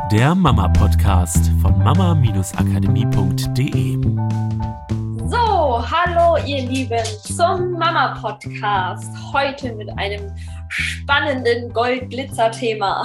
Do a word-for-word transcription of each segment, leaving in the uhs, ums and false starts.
der Mama-Podcast von mama-akademie punkt de. So, hallo ihr Lieben zum Mama-Podcast. Heute mit einem spannenden Gold-Glitzer-Thema.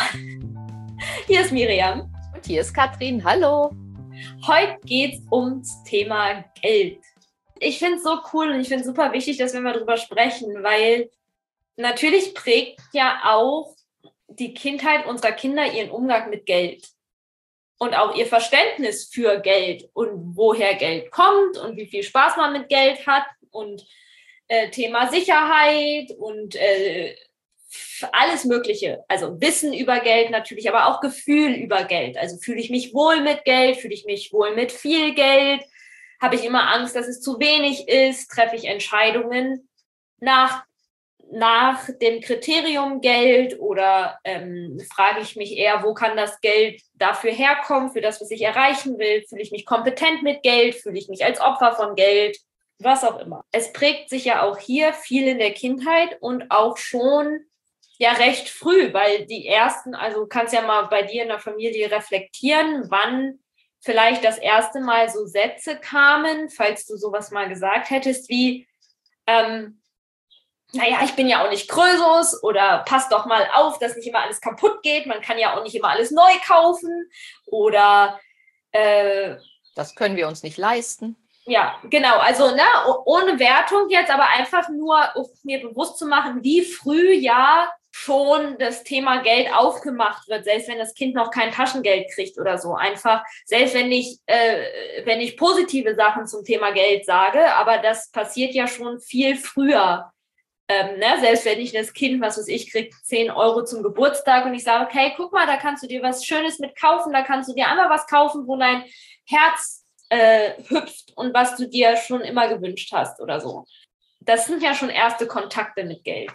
Hier ist Miriam. Und hier ist Katrin. Hallo. Heute geht es ums Thema Geld. Ich finde es so cool und ich finde es super wichtig, dass wir mal drüber sprechen, weil natürlich prägt ja auch die Kindheit unserer Kinder ihren Umgang mit Geld und auch ihr Verständnis für Geld und woher Geld kommt und wie viel Spaß man mit Geld hat und äh, Thema Sicherheit und äh, alles Mögliche. Also Wissen über Geld natürlich, aber auch Gefühl über Geld. Also fühle ich mich wohl mit Geld, fühle ich mich wohl mit viel Geld, habe ich immer Angst, dass es zu wenig ist, treffe ich Entscheidungen nach nach dem Kriterium Geld oder ähm, frage ich mich eher, wo kann das Geld dafür herkommen, für das, was ich erreichen will? Fühle ich mich kompetent mit Geld? Fühle ich mich als Opfer von Geld? Was auch immer. Es prägt sich ja auch hier viel in der Kindheit und auch schon ja recht früh, weil die ersten, also du kannst ja mal bei dir in der Familie reflektieren, wann vielleicht das erste Mal so Sätze kamen, falls du sowas mal gesagt hättest, wie ähm, naja, ich bin ja auch nicht Krösus oder passt doch mal auf, dass nicht immer alles kaputt geht. Man kann ja auch nicht immer alles neu kaufen oder äh, das können wir uns nicht leisten. Ja, genau. Also ne, ohne Wertung jetzt, aber einfach nur, um mir bewusst zu machen, wie früh ja schon das Thema Geld aufgemacht wird, selbst wenn das Kind noch kein Taschengeld kriegt oder so. Einfach, selbst wenn ich, äh, wenn ich positive Sachen zum Thema Geld sage, aber das passiert ja schon viel früher. Ähm, ne? Selbst wenn ich das Kind, was weiß ich, kriegt zehn Euro zum Geburtstag und ich sage, okay, guck mal, da kannst du dir was Schönes mit kaufen, da kannst du dir einmal was kaufen, wo dein Herz äh, hüpft und was du dir schon immer gewünscht hast oder so. Das sind ja schon erste Kontakte mit Geld.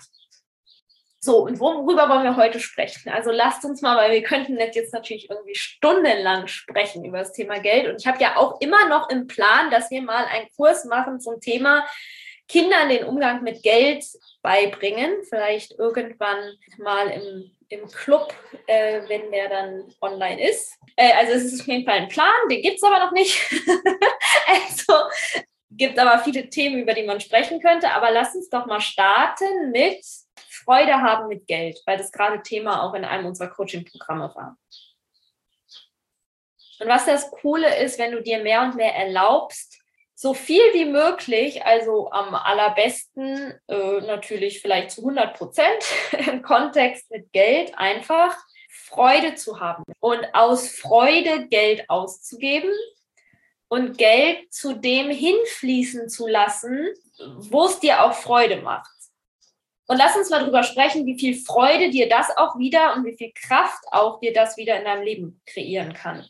So, und worüber wollen wir heute sprechen? Also lasst uns mal, weil wir könnten jetzt natürlich irgendwie stundenlang sprechen über das Thema Geld und ich habe ja auch immer noch im Plan, dass wir mal einen Kurs machen zum Thema Kindern den Umgang mit Geld beibringen, vielleicht irgendwann mal im, im Club, äh, wenn der dann online ist. Äh, also es ist auf jeden Fall ein Plan, den gibt es aber noch nicht. Also gibt aber viele Themen, über die man sprechen könnte, aber lass uns doch mal starten mit Freude haben mit Geld, weil das gerade Thema auch in einem unserer Coaching-Programme war. Und was das Coole ist, wenn du dir mehr und mehr erlaubst, so viel wie möglich, also am allerbesten äh, natürlich vielleicht zu hundert Prozent im Kontext mit Geld, einfach Freude zu haben und aus Freude Geld auszugeben und Geld zu dem hinfließen zu lassen, wo es dir auch Freude macht. Und lass uns mal drüber sprechen, wie viel Freude dir das auch wieder und wie viel Kraft auch dir das wieder in deinem Leben kreieren kann.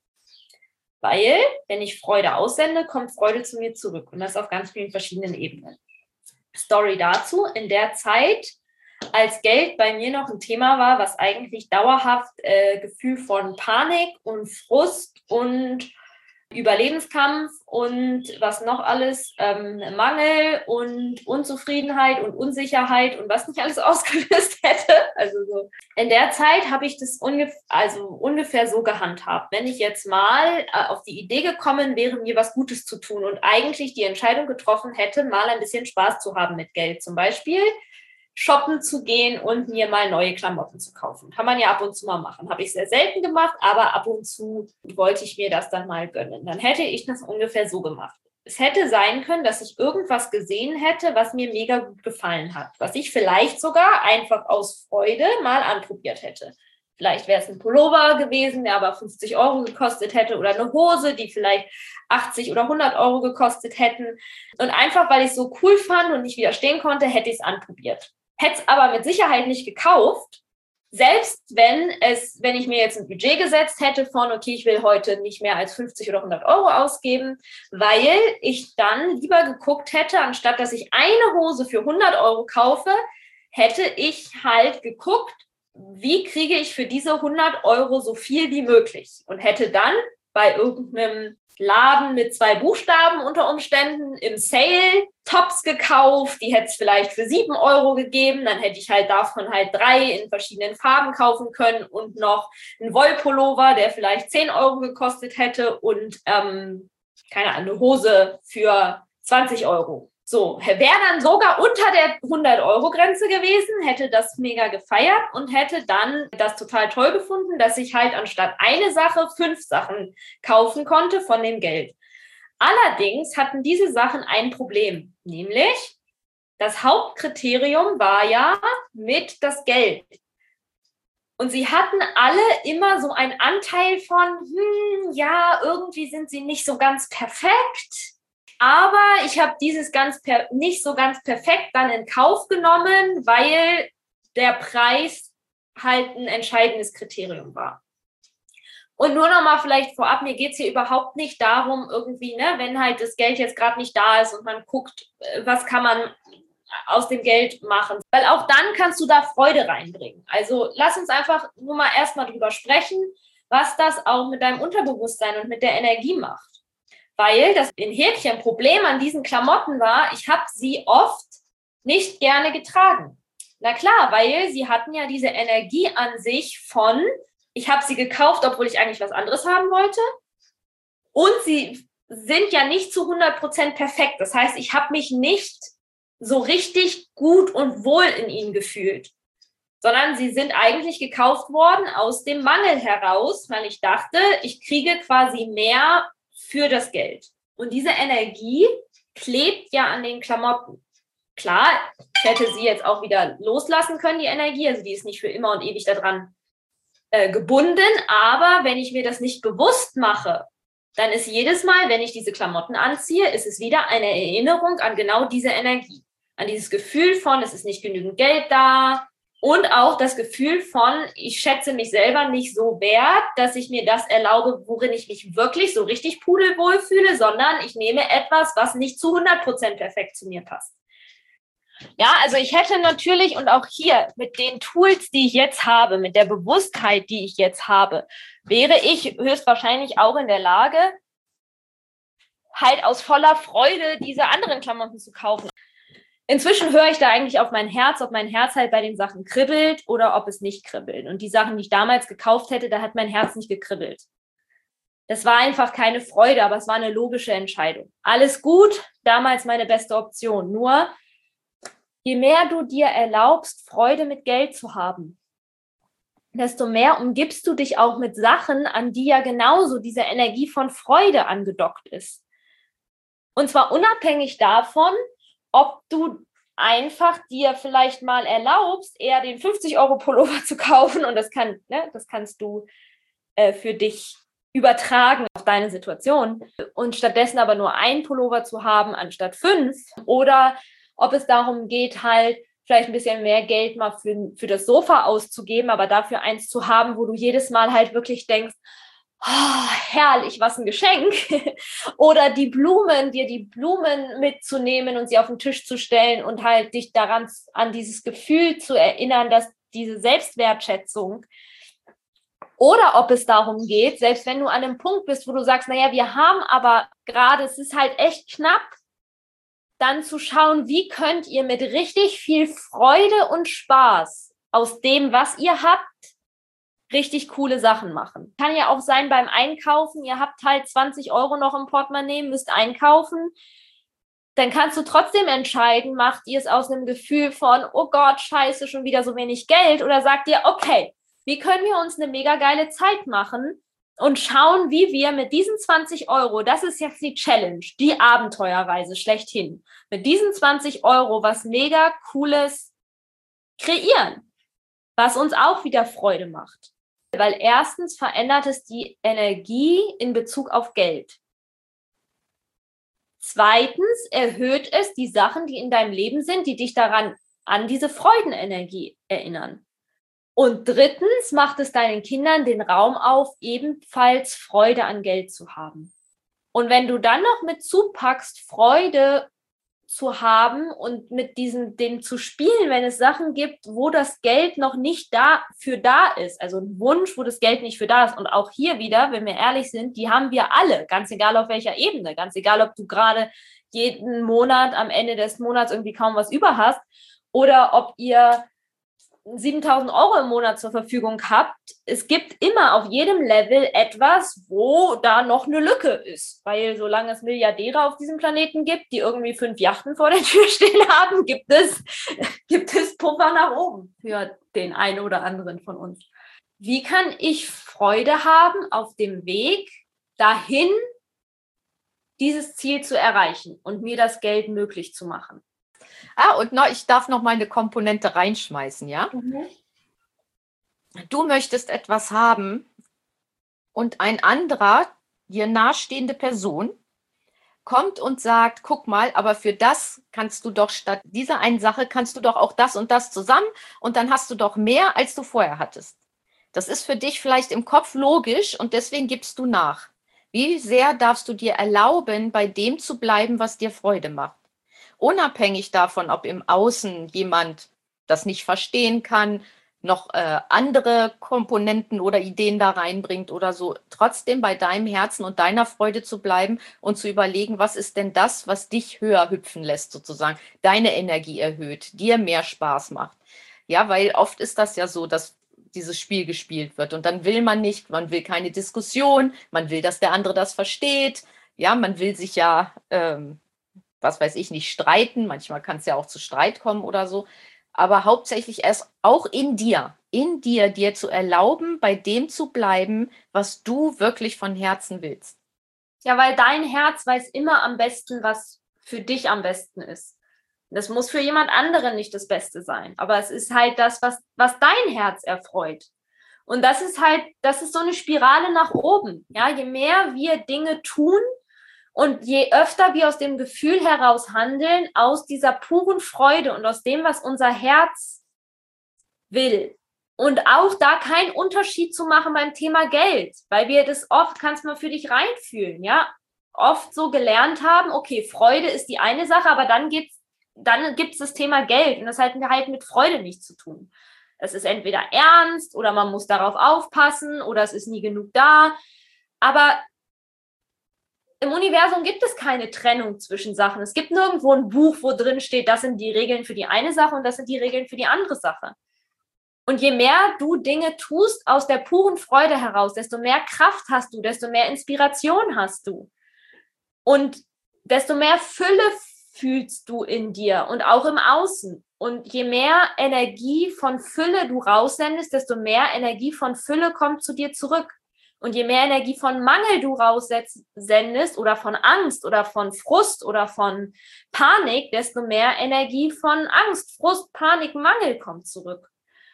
Weil, wenn ich Freude aussende, kommt Freude zu mir zurück. Und das auf ganz vielen verschiedenen Ebenen. Story dazu. In der Zeit, als Geld bei mir noch ein Thema war, was eigentlich dauerhaft äh, Gefühl von Panik und Frust und Überlebenskampf und was noch alles, ähm, Mangel und Unzufriedenheit und Unsicherheit und was nicht alles ausgelöst hätte. Also so. In der Zeit habe ich das ungef- also ungefähr so gehandhabt. Wenn ich jetzt mal äh, auf die Idee gekommen wäre, mir was Gutes zu tun und eigentlich die Entscheidung getroffen hätte, mal ein bisschen Spaß zu haben mit Geld. Zum Beispiel shoppen zu gehen und mir mal neue Klamotten zu kaufen. Kann man ja ab und zu mal machen. Habe ich sehr selten gemacht, aber ab und zu wollte ich mir das dann mal gönnen. Dann hätte ich das ungefähr so gemacht. Es hätte sein können, dass ich irgendwas gesehen hätte, was mir mega gut gefallen hat. Was ich vielleicht sogar einfach aus Freude mal anprobiert hätte. Vielleicht wäre es ein Pullover gewesen, der aber fünfzig Euro gekostet hätte oder eine Hose, die vielleicht achtzig oder hundert Euro gekostet hätten. Und einfach, weil ich es so cool fand und nicht widerstehen konnte, hätte ich es anprobiert. Hätte es aber mit Sicherheit nicht gekauft, selbst wenn es, wenn ich mir jetzt ein Budget gesetzt hätte von, okay, ich will heute nicht mehr als fünfzig oder hundert Euro ausgeben, weil ich dann lieber geguckt hätte, anstatt dass ich eine Hose für hundert Euro kaufe, hätte ich halt geguckt, wie kriege ich für diese hundert Euro so viel wie möglich und hätte dann bei irgendeinem Laden mit zwei Buchstaben unter Umständen im Sale Tops gekauft, die hätte es vielleicht für sieben Euro gegeben, dann hätte ich halt davon halt drei in verschiedenen Farben kaufen können und noch einen Wollpullover, der vielleicht zehn Euro gekostet hätte und ähm, keine Ahnung, eine Hose für zwanzig Euro. So, wäre dann sogar unter der hundert-Euro-Grenze gewesen, hätte das mega gefeiert und hätte dann das total toll gefunden, dass ich halt anstatt eine Sache fünf Sachen kaufen konnte von dem Geld. Allerdings hatten diese Sachen ein Problem, nämlich das Hauptkriterium war ja mit das Geld. Und sie hatten alle immer so einen Anteil von, hm, ja, irgendwie sind sie nicht so ganz perfekt. Aber ich habe dieses ganz per- nicht so ganz perfekt dann in Kauf genommen, weil der Preis halt ein entscheidendes Kriterium war. Und nur noch mal vielleicht vorab, mir geht es hier überhaupt nicht darum, irgendwie, ne, wenn halt das Geld jetzt gerade nicht da ist und man guckt, was kann man aus dem Geld machen. Weil auch dann kannst du da Freude reinbringen. Also lass uns einfach nur mal erstmal drüber sprechen, was das auch mit deinem Unterbewusstsein und mit der Energie macht. Weil das in Häkchen Problem an diesen Klamotten war, ich habe sie oft nicht gerne getragen. Na klar, weil sie hatten ja diese Energie an sich von, ich habe sie gekauft, obwohl ich eigentlich was anderes haben wollte. Und sie sind ja nicht zu hundert Prozent perfekt. Das heißt, ich habe mich nicht so richtig gut und wohl in ihnen gefühlt, sondern sie sind eigentlich gekauft worden aus dem Mangel heraus, weil ich dachte, ich kriege quasi mehr für das Geld. Und diese Energie klebt ja an den Klamotten. Klar, ich hätte sie jetzt auch wieder loslassen können, die Energie, also die ist nicht für immer und ewig daran äh, gebunden, aber wenn ich mir das nicht bewusst mache, dann ist jedes Mal, wenn ich diese Klamotten anziehe, ist es wieder eine Erinnerung an genau diese Energie, an dieses Gefühl von, es ist nicht genügend Geld da, und auch das Gefühl von, ich schätze mich selber nicht so wert, dass ich mir das erlaube, worin ich mich wirklich so richtig pudelwohl fühle, sondern ich nehme etwas, was nicht zu hundert Prozent perfekt zu mir passt. Ja, also ich hätte natürlich und auch hier mit den Tools, die ich jetzt habe, mit der Bewusstheit, die ich jetzt habe, wäre ich höchstwahrscheinlich auch in der Lage, halt aus voller Freude diese anderen Klamotten zu kaufen. Inzwischen höre ich da eigentlich auf mein Herz, ob mein Herz halt bei den Sachen kribbelt oder ob es nicht kribbelt. Und die Sachen, die ich damals gekauft hätte, da hat mein Herz nicht gekribbelt. Das war einfach keine Freude, aber es war eine logische Entscheidung. Alles gut, damals meine beste Option. Nur, je mehr du dir erlaubst, Freude mit Geld zu haben, desto mehr umgibst du dich auch mit Sachen, an die ja genauso diese Energie von Freude angedockt ist. Und zwar unabhängig davon, ob du einfach dir vielleicht mal erlaubst, eher den fünfzig-Euro-Pullover zu kaufen und das kann, ne, das kannst du äh, für dich übertragen auf deine Situation und stattdessen aber nur einen Pullover zu haben anstatt fünf, oder ob es darum geht, halt vielleicht ein bisschen mehr Geld mal für, für das Sofa auszugeben, aber dafür eins zu haben, wo du jedes Mal halt wirklich denkst, oh, herrlich, was ein Geschenk. Oder die Blumen, dir die Blumen mitzunehmen und sie auf den Tisch zu stellen und halt dich daran, an dieses Gefühl zu erinnern, dass diese Selbstwertschätzung, oder ob es darum geht, selbst wenn du an einem Punkt bist, wo du sagst, naja, wir haben aber gerade, es ist halt echt knapp, dann zu schauen, wie könnt ihr mit richtig viel Freude und Spaß aus dem, was ihr habt, richtig coole Sachen machen. Kann ja auch sein beim Einkaufen, ihr habt halt zwanzig Euro noch im Portemonnaie, müsst einkaufen. Dann kannst du trotzdem entscheiden, macht ihr es aus einem Gefühl von, oh Gott, scheiße, schon wieder so wenig Geld, oder sagt ihr, okay, wie können wir uns eine mega geile Zeit machen und schauen, wie wir mit diesen zwanzig Euro, das ist jetzt die Challenge, die Abenteuerreise schlechthin, mit diesen zwanzig Euro was mega Cooles kreieren, was uns auch wieder Freude macht. Weil erstens verändert es die Energie in Bezug auf Geld. Zweitens erhöht es die Sachen, die in deinem Leben sind, die dich daran an diese Freudenenergie erinnern. Und drittens macht es deinen Kindern den Raum auf, ebenfalls Freude an Geld zu haben. Und wenn du dann noch mit zupackst, Freude zu haben und mit diesem, dem zu spielen, wenn es Sachen gibt, wo das Geld noch nicht dafür da ist. Also ein Wunsch, wo das Geld nicht für da ist. Und auch hier wieder, wenn wir ehrlich sind, die haben wir alle, ganz egal auf welcher Ebene, ganz egal, ob du gerade jeden Monat am Ende des Monats irgendwie kaum was über hast oder ob ihr siebentausend Euro im Monat zur Verfügung habt. Es gibt immer auf jedem Level etwas, wo da noch eine Lücke ist. Weil solange es Milliardäre auf diesem Planeten gibt, die irgendwie fünf Yachten vor der Tür stehen haben, gibt es, gibt es Puffer nach oben für den einen oder anderen von uns. Wie kann ich Freude haben auf dem Weg dahin, dieses Ziel zu erreichen und mir das Geld möglich zu machen? Ah, und noch, ich darf noch mal eine Komponente reinschmeißen, ja? Mhm. Du möchtest etwas haben und ein anderer, dir nahestehende Person, kommt und sagt, guck mal, aber für das kannst du doch statt dieser einen Sache, kannst du doch auch das und das zusammen und dann hast du doch mehr, als du vorher hattest. Das ist für dich vielleicht im Kopf logisch und deswegen gibst du nach. Wie sehr darfst du dir erlauben, bei dem zu bleiben, was dir Freude macht? Unabhängig davon, ob im Außen jemand das nicht verstehen kann, noch äh, andere Komponenten oder Ideen da reinbringt oder so, trotzdem bei deinem Herzen und deiner Freude zu bleiben und zu überlegen, was ist denn das, was dich höher hüpfen lässt sozusagen, deine Energie erhöht, dir mehr Spaß macht. Ja, weil oft ist das ja so, dass dieses Spiel gespielt wird und dann will man nicht, man will keine Diskussion, man will, dass der andere das versteht, ja, man will sich ja ähm, was weiß ich, nicht streiten. Manchmal kann es ja auch zu Streit kommen oder so. Aber hauptsächlich erst auch in dir, in dir, dir zu erlauben, bei dem zu bleiben, was du wirklich von Herzen willst. Ja, weil dein Herz weiß immer am besten, was für dich am besten ist. Das muss für jemand anderen nicht das Beste sein. Aber es ist halt das, was, was dein Herz erfreut. Und das ist halt, das ist so eine Spirale nach oben. Ja, je mehr wir Dinge tun, und je öfter wir aus dem Gefühl heraus handeln, aus dieser puren Freude und aus dem, was unser Herz will. Und auch da keinen Unterschied zu machen beim Thema Geld, weil wir das oft, kannst du mal für dich reinfühlen, ja, oft so gelernt haben, okay, Freude ist die eine Sache, aber dann gibt's, dann gibt's das Thema Geld und das hat halt mit Freude nichts zu tun. Es ist entweder ernst oder man muss darauf aufpassen oder es ist nie genug da, aber im Universum gibt es keine Trennung zwischen Sachen. Es gibt nirgendwo ein Buch, wo drin steht, das sind die Regeln für die eine Sache und das sind die Regeln für die andere Sache. Und je mehr du Dinge tust aus der puren Freude heraus, desto mehr Kraft hast du, desto mehr Inspiration hast du. Und desto mehr Fülle fühlst du in dir und auch im Außen. Und je mehr Energie von Fülle du raussendest, desto mehr Energie von Fülle kommt zu dir zurück. Und je mehr Energie von Mangel du raussendest oder von Angst oder von Frust oder von Panik, desto mehr Energie von Angst, Frust, Panik, Mangel kommt zurück.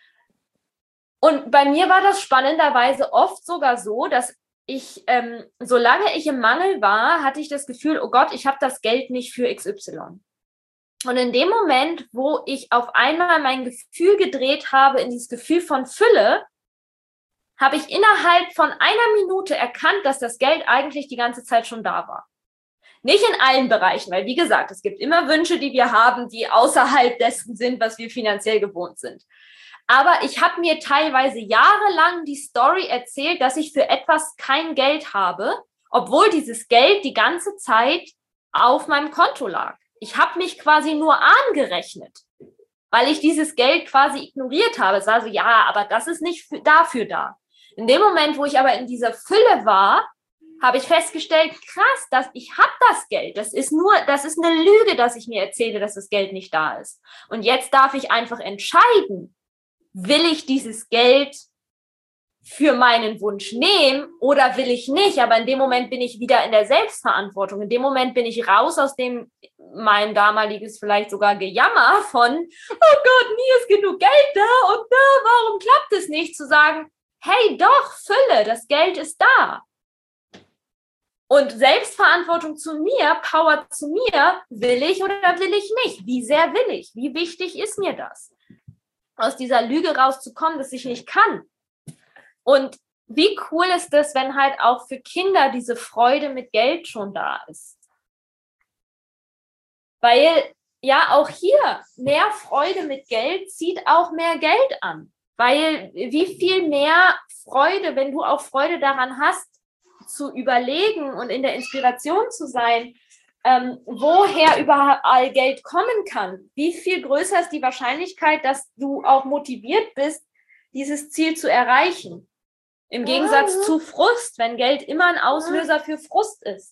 Und bei mir war das spannenderweise oft sogar so, dass ich, ähm, solange ich im Mangel war, hatte ich das Gefühl, oh Gott, ich habe das Geld nicht für X Y. Und in dem Moment, wo ich auf einmal mein Gefühl gedreht habe in dieses Gefühl von Fülle, habe ich innerhalb von einer Minute erkannt, dass das Geld eigentlich die ganze Zeit schon da war. Nicht in allen Bereichen, weil wie gesagt, es gibt immer Wünsche, die wir haben, die außerhalb dessen sind, was wir finanziell gewohnt sind. Aber ich habe mir teilweise jahrelang die Story erzählt, dass ich für etwas kein Geld habe, obwohl dieses Geld die ganze Zeit auf meinem Konto lag. Ich habe mich quasi nur angerechnet, weil ich dieses Geld quasi ignoriert habe. Es war so, ja, aber das ist nicht dafür da. In dem Moment, wo ich aber in dieser Fülle war, habe ich festgestellt, krass, dass ich habe das Geld. Das ist nur, das ist eine Lüge, dass ich mir erzähle, dass das Geld nicht da ist. Und jetzt darf ich einfach entscheiden, will ich dieses Geld für meinen Wunsch nehmen oder will ich nicht? Aber in dem Moment bin ich wieder in der Selbstverantwortung. In dem Moment bin ich raus aus dem, mein damaliges vielleicht sogar Gejammer von, oh Gott, nie ist genug Geld da und da, warum klappt es nicht? Zu sagen, hey, doch, Fülle, das Geld ist da. Und Selbstverantwortung zu mir, Power zu mir, will ich oder will ich nicht? Wie sehr will ich? Wie wichtig ist mir das? Aus dieser Lüge rauszukommen, dass ich nicht kann. Und wie cool ist das, wenn halt auch für Kinder diese Freude mit Geld schon da ist? Weil ja auch hier mehr Freude mit Geld zieht auch mehr Geld an. Weil wie viel mehr Freude, wenn du auch Freude daran hast, zu überlegen und in der Inspiration zu sein, ähm, woher überall Geld kommen kann, wie viel größer ist die Wahrscheinlichkeit, dass du auch motiviert bist, dieses Ziel zu erreichen. Im Gegensatz zu Frust, wenn Geld immer ein Auslöser für Frust ist.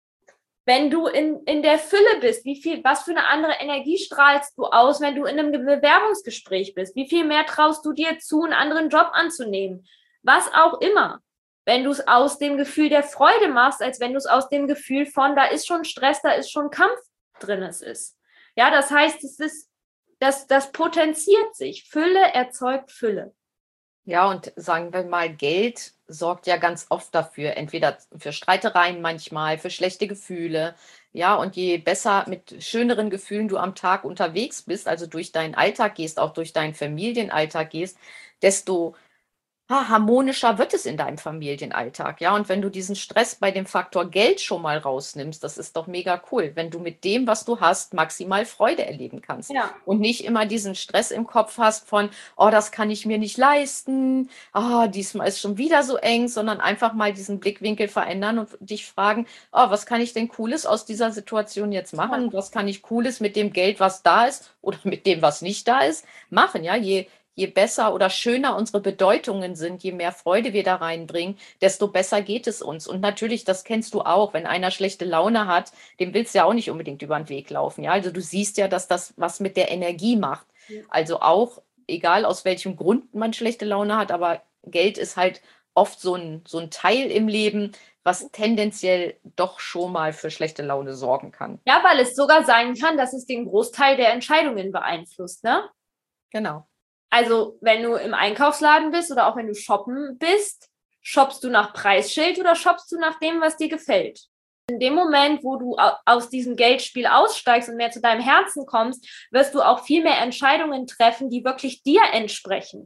Wenn du in, in der Fülle bist, wie viel, was für eine andere Energie strahlst du aus, wenn du in einem Bewerbungsgespräch bist? Wie viel mehr traust du dir zu, einen anderen Job anzunehmen? Was auch immer. Wenn du es aus dem Gefühl der Freude machst, als wenn du es aus dem Gefühl von, da ist schon Stress, da ist schon Kampf drin es ist. Ja, das heißt, es ist, das, das potenziert sich. Fülle erzeugt Fülle. Ja, und sagen wir mal, Geld sorgt ja ganz oft dafür, entweder für Streitereien manchmal, für schlechte Gefühle. Ja, und je besser mit schöneren Gefühlen du am Tag unterwegs bist, also durch deinen Alltag gehst, auch durch deinen Familienalltag gehst, desto ah, harmonischer wird es in deinem Familienalltag. Ja, und wenn du diesen Stress bei dem Faktor Geld schon mal rausnimmst, das ist doch mega cool, wenn du mit dem, was du hast, maximal Freude erleben kannst. Ja. Und nicht immer diesen Stress im Kopf hast von, oh, das kann ich mir nicht leisten, oh, diesmal ist schon wieder so eng, sondern einfach mal diesen Blickwinkel verändern und dich fragen, oh, was kann ich denn Cooles aus dieser Situation jetzt machen? Ja. Was kann ich Cooles mit dem Geld, was da ist oder mit dem, was nicht da ist, machen? Ja, je Je besser oder schöner unsere Bedeutungen sind, je mehr Freude wir da reinbringen, desto besser geht es uns. Und natürlich, das kennst du auch, wenn einer schlechte Laune hat, dem willst du ja auch nicht unbedingt über den Weg laufen. Ja, also du siehst ja, dass das was mit der Energie macht. Ja. Also auch, egal aus welchem Grund man schlechte Laune hat, aber Geld ist halt oft so ein, so ein Teil im Leben, was tendenziell doch schon mal für schlechte Laune sorgen kann. Ja, weil es sogar sein kann, dass es den Großteil der Entscheidungen beeinflusst, ne? Genau. Also, wenn du im Einkaufsladen bist oder auch wenn du shoppen bist, shoppst du nach Preisschild oder shoppst du nach dem, was dir gefällt? In dem Moment, wo du aus diesem Geldspiel aussteigst und mehr zu deinem Herzen kommst, wirst du auch viel mehr Entscheidungen treffen, die wirklich dir entsprechen.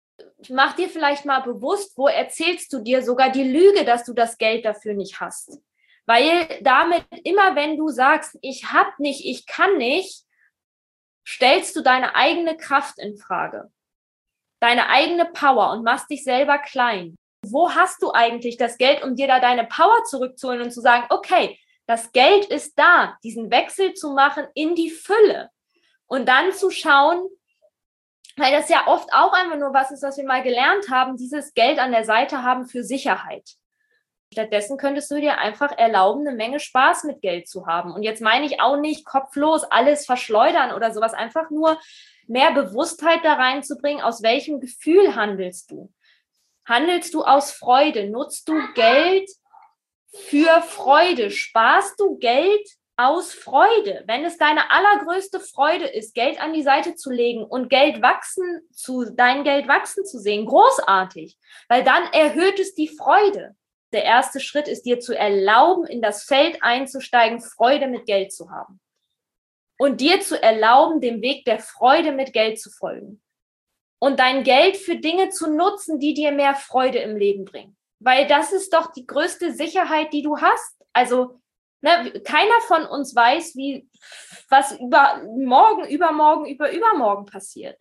Mach dir vielleicht mal bewusst, wo erzählst du dir sogar die Lüge, dass du das Geld dafür nicht hast. Weil damit immer, wenn du sagst, ich hab nicht, ich kann nicht, stellst du deine eigene Kraft in Frage, deine eigene Power und machst dich selber klein. Wo hast du eigentlich das Geld, um dir da deine Power zurückzuholen und zu sagen, okay, das Geld ist da, diesen Wechsel zu machen in die Fülle und dann zu schauen, weil das ja oft auch einfach nur was ist, was wir mal gelernt haben, dieses Geld an der Seite haben für Sicherheit. Stattdessen könntest du dir einfach erlauben, eine Menge Spaß mit Geld zu haben. Und jetzt meine ich auch nicht kopflos alles verschleudern oder sowas, einfach nur mehr Bewusstheit da reinzubringen, aus welchem Gefühl handelst du? Handelst du aus Freude? Nutzt du Geld für Freude? Sparst du Geld aus Freude? Wenn es deine allergrößte Freude ist, Geld an die Seite zu legen und Geld wachsen zu, dein Geld wachsen zu sehen, großartig, weil dann erhöht es die Freude. Der erste Schritt ist, dir zu erlauben, in das Feld einzusteigen, Freude mit Geld zu haben. Und dir zu erlauben, dem Weg der Freude mit Geld zu folgen. Und dein Geld für Dinge zu nutzen, die dir mehr Freude im Leben bringen. Weil das ist doch die größte Sicherheit, die du hast. Also, ne, keiner von uns weiß, wie, was über morgen, übermorgen, über übermorgen passiert.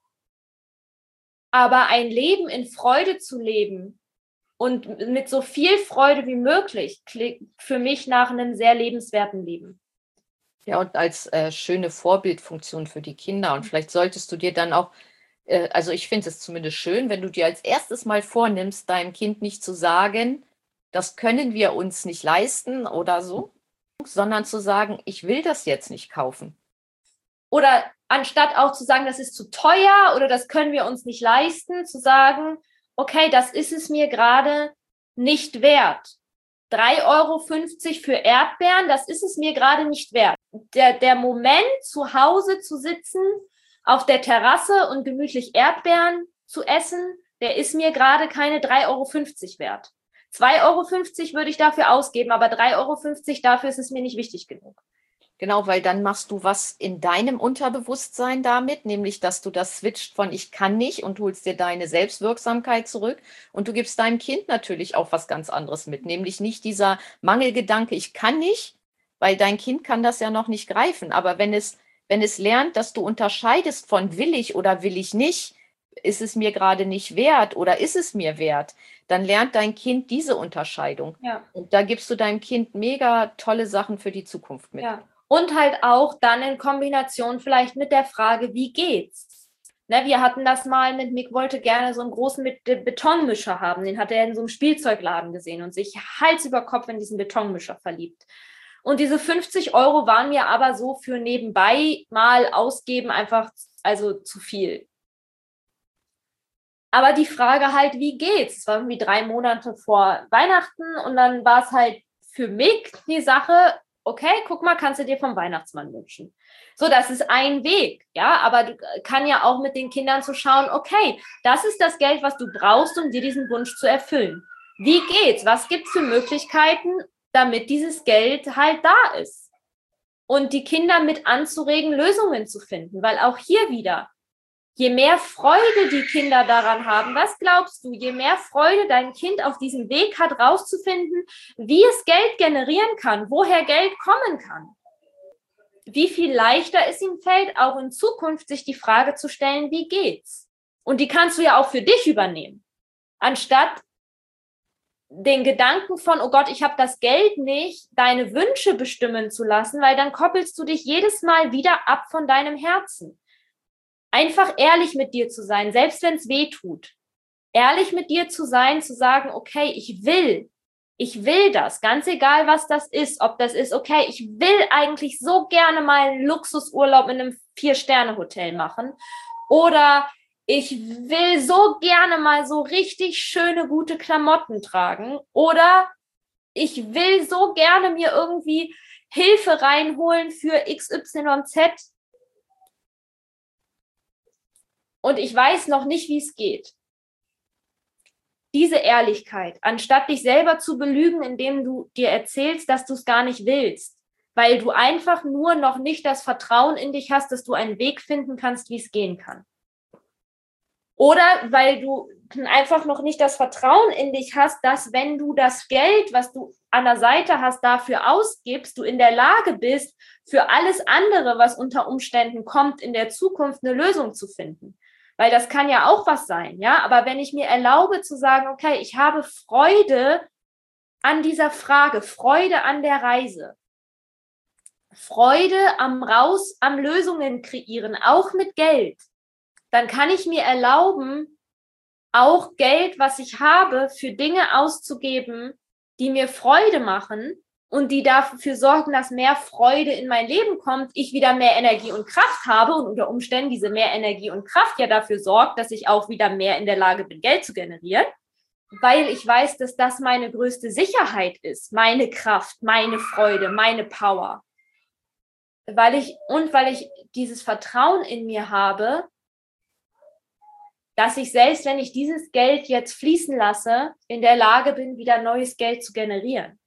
Aber ein Leben in Freude zu leben, und mit so viel Freude wie möglich klingt für mich nach einem sehr lebenswerten Leben. Ja, und als äh, schöne Vorbildfunktion für die Kinder. Und vielleicht solltest du dir dann auch, äh, also ich finde es zumindest schön, wenn du dir als erstes mal vornimmst, deinem Kind nicht zu sagen, das können wir uns nicht leisten oder so, sondern zu sagen, ich will das jetzt nicht kaufen. Oder anstatt auch zu sagen, das ist zu teuer oder das können wir uns nicht leisten, zu sagen, okay, das ist es mir gerade nicht wert. drei Euro fünfzig für Erdbeeren, das ist es mir gerade nicht wert. Der, der Moment, zu Hause zu sitzen, auf der Terrasse und gemütlich Erdbeeren zu essen, der ist mir gerade keine drei Euro fünfzig wert. zwei Euro fünfzig würde ich dafür ausgeben, aber drei Euro fünfzig dafür ist es mir nicht wichtig genug. Genau, weil dann machst du was in deinem Unterbewusstsein damit, nämlich, dass du das switcht von ich kann nicht und holst dir deine Selbstwirksamkeit zurück und du gibst deinem Kind natürlich auch was ganz anderes mit, nämlich nicht dieser Mangelgedanke, ich kann nicht, weil dein Kind kann das ja noch nicht greifen. Aber wenn es, wenn es lernt, dass du unterscheidest von will ich oder will ich nicht, ist es mir gerade nicht wert oder ist es mir wert, dann lernt dein Kind diese Unterscheidung. Ja. Und da gibst du deinem Kind mega tolle Sachen für die Zukunft mit. Ja. Und halt auch dann in Kombination vielleicht mit der Frage, wie geht's? Ne, wir hatten das mal mit, Mick wollte gerne so einen großen Betonmischer haben. Den hat er in so einem Spielzeugladen gesehen und sich Hals über Kopf in diesen Betonmischer verliebt. Und diese fünfzig Euro waren mir aber so für nebenbei mal ausgeben einfach also zu viel. Aber die Frage halt, wie geht's? Es war irgendwie drei Monate vor Weihnachten und dann war es halt für mich die Sache, okay, guck mal, kannst du dir vom Weihnachtsmann wünschen. So, das ist ein Weg, ja, aber du kann ja auch mit den Kindern zu schauen, okay, das ist das Geld, was du brauchst, um dir diesen Wunsch zu erfüllen. Wie geht's? Was gibt's für Möglichkeiten, damit dieses Geld halt da ist? Und die Kinder mit anzuregen, Lösungen zu finden, weil auch hier wieder, je mehr Freude die Kinder daran haben, was glaubst du, je mehr Freude dein Kind auf diesem Weg hat, rauszufinden, wie es Geld generieren kann, woher Geld kommen kann, wie viel leichter es ihm fällt, auch in Zukunft sich die Frage zu stellen, wie geht's? Und die kannst du ja auch für dich übernehmen, anstatt den Gedanken von, oh Gott, ich habe das Geld nicht, deine Wünsche bestimmen zu lassen, weil dann koppelst du dich jedes Mal wieder ab von deinem Herzen. Einfach ehrlich mit dir zu sein, selbst wenn es weh tut. Ehrlich mit dir zu sein, zu sagen, okay, ich will, ich will das, ganz egal, was das ist. Ob das ist, okay, ich will eigentlich so gerne mal einen Luxusurlaub in einem Vier-Sterne-Hotel machen. Oder ich will so gerne mal so richtig schöne, gute Klamotten tragen. Oder ich will so gerne mir irgendwie Hilfe reinholen für X Y Z. Und ich weiß noch nicht, wie es geht. Diese Ehrlichkeit, anstatt dich selber zu belügen, indem du dir erzählst, dass du es gar nicht willst, weil du einfach nur noch nicht das Vertrauen in dich hast, dass du einen Weg finden kannst, wie es gehen kann. Oder weil du einfach noch nicht das Vertrauen in dich hast, dass wenn du das Geld, was du an der Seite hast, dafür ausgibst, du in der Lage bist, für alles andere, was unter Umständen kommt, in der Zukunft eine Lösung zu finden. Weil das kann ja auch was sein, ja. Aber wenn ich mir erlaube zu sagen, okay, ich habe Freude an dieser Frage, Freude an der Reise, Freude am Raus, am Lösungen kreieren, auch mit Geld, dann kann ich mir erlauben, auch Geld, was ich habe, für Dinge auszugeben, die mir Freude machen und die dafür sorgen, dass mehr Freude in mein Leben kommt, ich wieder mehr Energie und Kraft habe und unter Umständen diese mehr Energie und Kraft ja dafür sorgt, dass ich auch wieder mehr in der Lage bin, Geld zu generieren, weil ich weiß, dass das meine größte Sicherheit ist, meine Kraft, meine Freude, meine Power. Weil ich, und weil ich dieses Vertrauen in mir habe, dass ich selbst, wenn ich dieses Geld jetzt fließen lasse, in der Lage bin, wieder neues Geld zu generieren.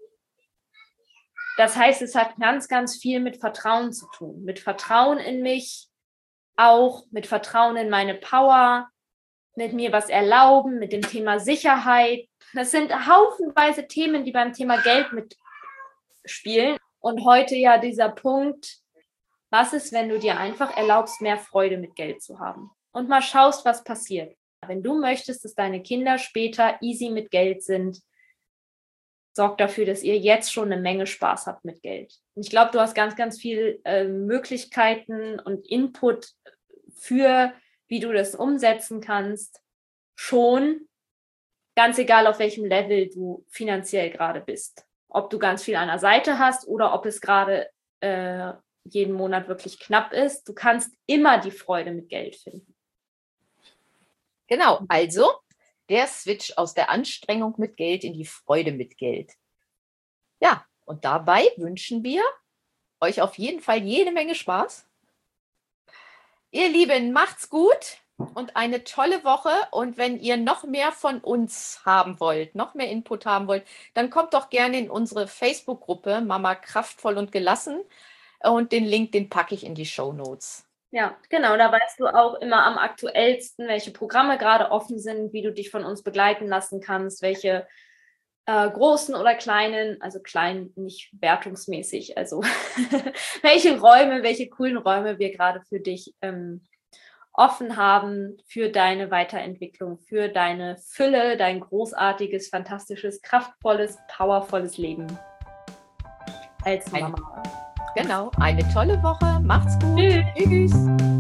Das heißt, es hat ganz, ganz viel mit Vertrauen zu tun. Mit Vertrauen in mich, auch mit Vertrauen in meine Power, mit mir was erlauben, mit dem Thema Sicherheit. Das sind haufenweise Themen, die beim Thema Geld mitspielen. Und heute ja dieser Punkt, was ist, wenn du dir einfach erlaubst, mehr Freude mit Geld zu haben? Und mal schaust, was passiert. Wenn du möchtest, dass deine Kinder später easy mit Geld sind, sorg dafür, dass ihr jetzt schon eine Menge Spaß habt mit Geld. Und ich glaube, du hast ganz, ganz viele äh, Möglichkeiten und Input für, wie du das umsetzen kannst, schon, ganz egal, auf welchem Level du finanziell gerade bist. Ob du ganz viel an der Seite hast oder ob es gerade äh, jeden Monat wirklich knapp ist. Du kannst immer die Freude mit Geld finden. Genau, also der Switch aus der Anstrengung mit Geld in die Freude mit Geld. Ja, und dabei wünschen wir euch auf jeden Fall jede Menge Spaß. Ihr Lieben, macht's gut und eine tolle Woche. Und wenn ihr noch mehr von uns haben wollt, noch mehr Input haben wollt, dann kommt doch gerne in unsere Facebook-Gruppe Mama kraftvoll und gelassen. Und den Link, den packe ich in die Shownotes. Ja, genau, da weißt du auch immer am aktuellsten, welche Programme gerade offen sind, wie du dich von uns begleiten lassen kannst, welche äh, großen oder kleinen, also klein nicht wertungsmäßig, also welche Räume, welche coolen Räume wir gerade für dich ähm, offen haben, für deine Weiterentwicklung, für deine Fülle, dein großartiges, fantastisches, kraftvolles, powervolles Leben als Mama. Genau, eine tolle Woche. Macht's gut. Tschüss.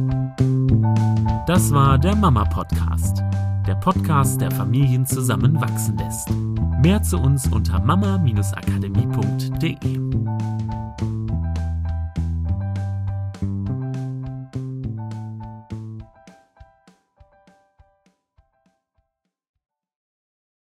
Das war der Mama-Podcast. Der Podcast, der Familien zusammenwachsen lässt. Mehr zu uns unter mama Bindestrich akademie punkt de.